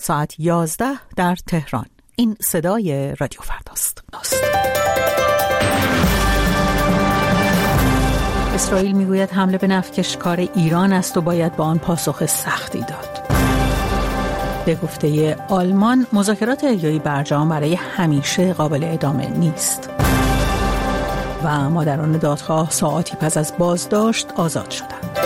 ساعت 11 در تهران. این صدای رادیو فرداست. اسرائیل میگوید حمله به نفتکشکار ایران است و باید با آن پاسخ سختی داد. به گفته آلمان مذاکرات احیای برجام برای همیشه قابل ادامه نیست. و مادران دادخواه ساعاتی پس از بازداشت آزاد شدند.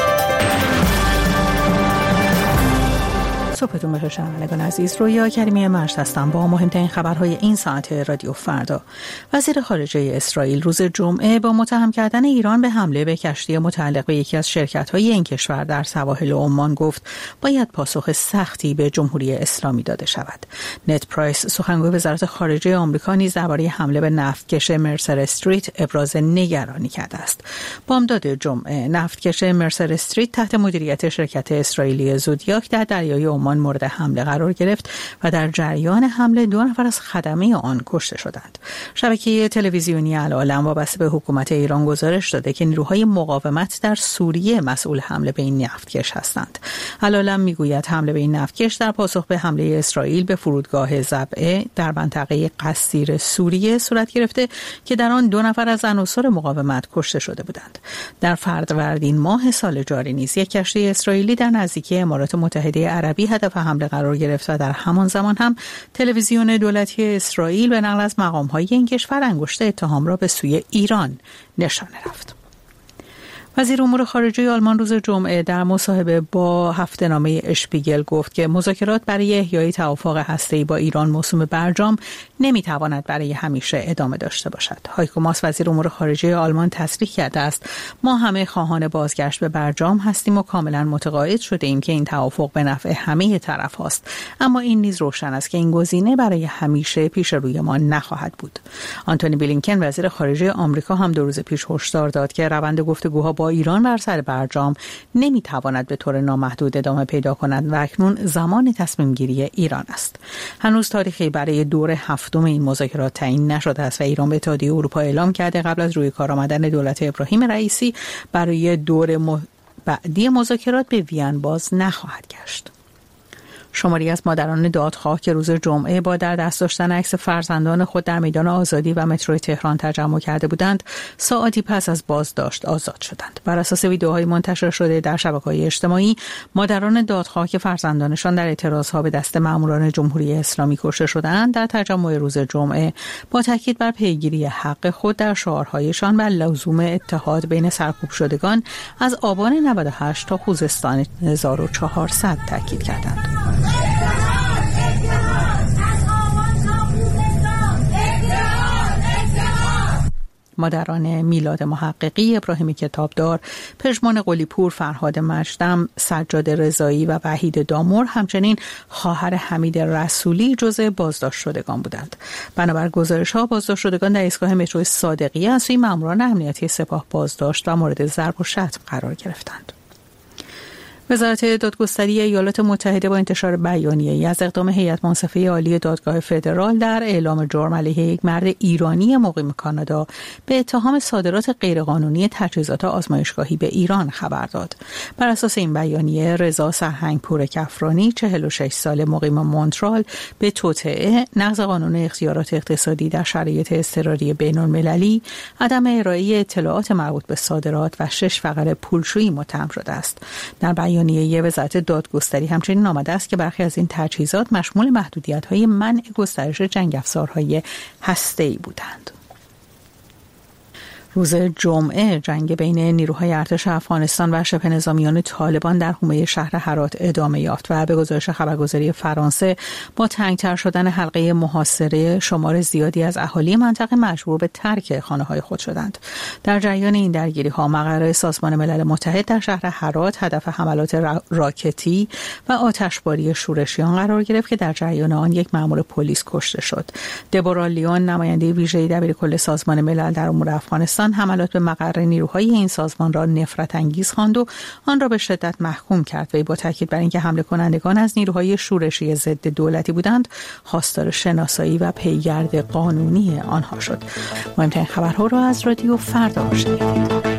صبحتون بخیر شنوندگان عزیز، رویا کریمی مرز هستم با مهمترین خبرهای این ساعت رادیو فردا. وزیر خارجه اسرائیل روز جمعه با متهم کردن ایران به حمله به کشتی متعلق به یکی از شرکت‌های این کشور در سواحل عمان گفت باید پاسخ سختی به جمهوری اسلامی داده شود. نت پرایس سخنگوی وزارت خارجه آمریکا نیز درباره حمله به نفتکش مرسر استریت ابراز نگرانی کرده است. بامداد جمعه نفتکش مرسر استریت تحت مدیریت شرکت اسرائیلی زودیاک در دریای عمان مورد حمله قرار گرفت و در جریان حمله 2 نفر از خدمه آن کشته شدند. شبکه تلویزیونی العالم وابسته به حکومت ایران گزارش داده که نیروهای مقاومت در سوریه مسئول حمله به این نفتکش هستند. العالم میگوید حمله به این نفتکش در پاسخ به حمله اسرائیل به فرودگاه ضبعه در منطقه قصیر سوریه صورت گرفته که در آن 2 نفر از عناصر مقاومت کشته شده بودند. در فروردین ماه سال جاری نیز یک کشتی اسرائیلی در نزدیکی امارات متحده عربی هدف حمله قرار گرفت و در همان زمان هم تلویزیون دولتی اسرائیل به نقل از مقام‌های این کشور انگشت اتهام را به سوی ایران نشانه رفت. وزیر امور خارجه آلمان روز جمعه در مصاحبه با هفته‌نامه اشپیگل گفت که مذاکرات برای احیای توافق هسته‌ای با ایران موسوم برجام نمیتواند برای همیشه ادامه داشته باشد. هایکو ماس وزیر امور خارجه آلمان تصریح کرده است ما همه خواهان بازگشت به برجام هستیم و کاملا متقاعد شده ایم که این توافق به نفع همه طرف هاست، اما این نیز روشن است که این گزینه برای همیشه پیش روی ما نخواهد بود. آنتونی بلینکن وزیر خارجه آمریکا هم 2 روز پیش هشدار داد که روند گفتگوها با ایران بر سر برجام نمیتواند به طور نامحدود ادامه پیدا کند و اکنون زمان تصمیم گیری ایران است. هنوز تاریخی برای دور 7 این مذاکرات تعیین نشده است و ایران به اتحادیه اروپا اعلام کرده قبل از روی کار آمدن دولت ابراهیم رئیسی برای دور بعدی مذاکرات به وین باز نخواهد گشت. شماری از مادران دادخواه که روز جمعه با در دست داشتن عکس فرزندان خود در میدان آزادی و مترو تهران تجمع کرده بودند، ساعتی پس از بازداشت آزاد شدند. بر اساس ویدیوهای منتشر شده در شبکه‌های اجتماعی، مادران دادخواه که فرزندانشان در اعتراضها به دست ماموران جمهوری اسلامی کشته شدند، در تجمع روز جمعه با تاکید بر پیگیری حق خود در شعارهایشان و لزوم اتحاد بین سرکوب شدگان از آبان 98 تا خوزستان 1400 تاکید کردند. مادران میلاد محققی، ابراهیم کتابدار، پژمان قلی‌پور، فرهاد مجدم، سجاد رضایی و وحید دامور همچنین خواهر حمید رسولی جزء بازداشت شدگان بودند. بنابر گزارش‌ها بازداشت شدگان در ایستگاه مترو صادقیه از سوی ماموران امنیتی سپاه بازداشت و مورد ضرب و شتم قرار گرفتند. وزارت دادگستری ایالات متحده با انتشار بیانیه‌ای از اقدام هیئت منصفه عالی دادگاه فدرال در اعلام جرم علیه یک مرد ایرانی مقیم کانادا به اتهام صادرات غیرقانونی تجهیزات آزمایشگاهی به ایران خبر داد. بر اساس این بیانیه، رضا سرهنگپور کفرانی 46 ساله مقیم مونترال به توطئه، نقض قانون اختیارات اقتصادی در شرایط اضطراری بین‌المللی، عدم ارائه اطلاعات مربوط به صادرات و 6 فقر پولشویی متهم شده است. در بیانیه وزارت دادگستری همچنین آمده است که برخی از این تجهیزات مشمول محدودیت‌های منع گسترش جنگ افزارهای هسته‌ای بودند. روز جمعه جنگ بین نیروهای ارتش افغانستان و شبه نظامیان طالبان در حومه شهر هرات ادامه یافت و به گزارش خبرگزاری فرانسه با تنگتر شدن حلقه محاصره شمار زیادی از اهالی منطقه مجبور به ترک خانه‌های خود شدند. در جریان این درگیری‌ها مقر سازمان ملل متحد در شهر هرات هدف حملات راکتی و آتشباری شورشیان قرار گرفت که در جریان آن یک مأمور پلیس کشته شد. دبورا لیون نماینده ویژه دبیرکل سازمان ملل در امور افغانستان حملات به مقر نیروهای این سازمان را نفرت انگیز خواند و آن را به شدت محکوم کرد و با تاکید بر اینکه حمله کنندگان از نیروهای شورشی ضد دولتی بودند، خواستار شناسایی و پیگرد قانونی آنها شد. مهمترین خبرها را از رادیو فردا شنیدید.